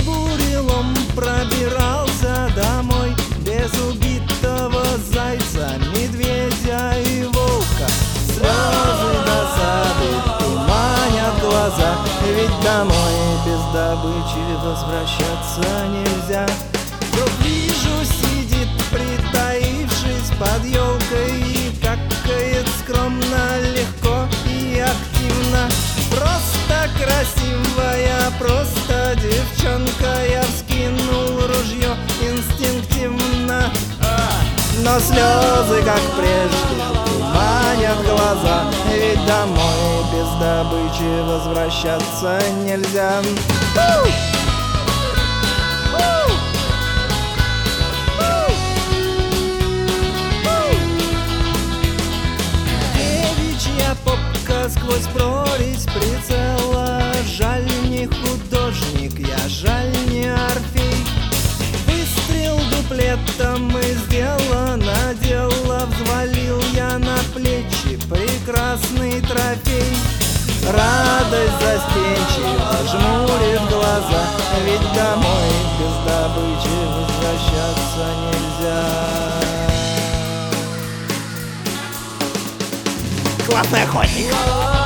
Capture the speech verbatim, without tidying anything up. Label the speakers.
Speaker 1: бурелом пробирался домой без убитого зайца, медведя и волка. Слезы досады туманят глаза, ведь домой без добычи возвращаться нельзя. Вдруг вижу, сидит, притаившись под елкой, и какает скромно, легко и активно. Просто красивая, просто девчонка. Я вскинул ружье инстинктивно, но слезы, как прежде, туманят глаза, ведь домой без добычи возвращаться нельзя. Девичья попка сквозь прорезь прицела. Жаль, не художник я, жаль, не Орфей. Выстрел дуплетом и сделано дело. Взвалил я на плечи прекрасный трофей. Радость застенчиво жмурит глаза, ведь домой без добычи возвращаться нельзя.
Speaker 2: Классный охотник.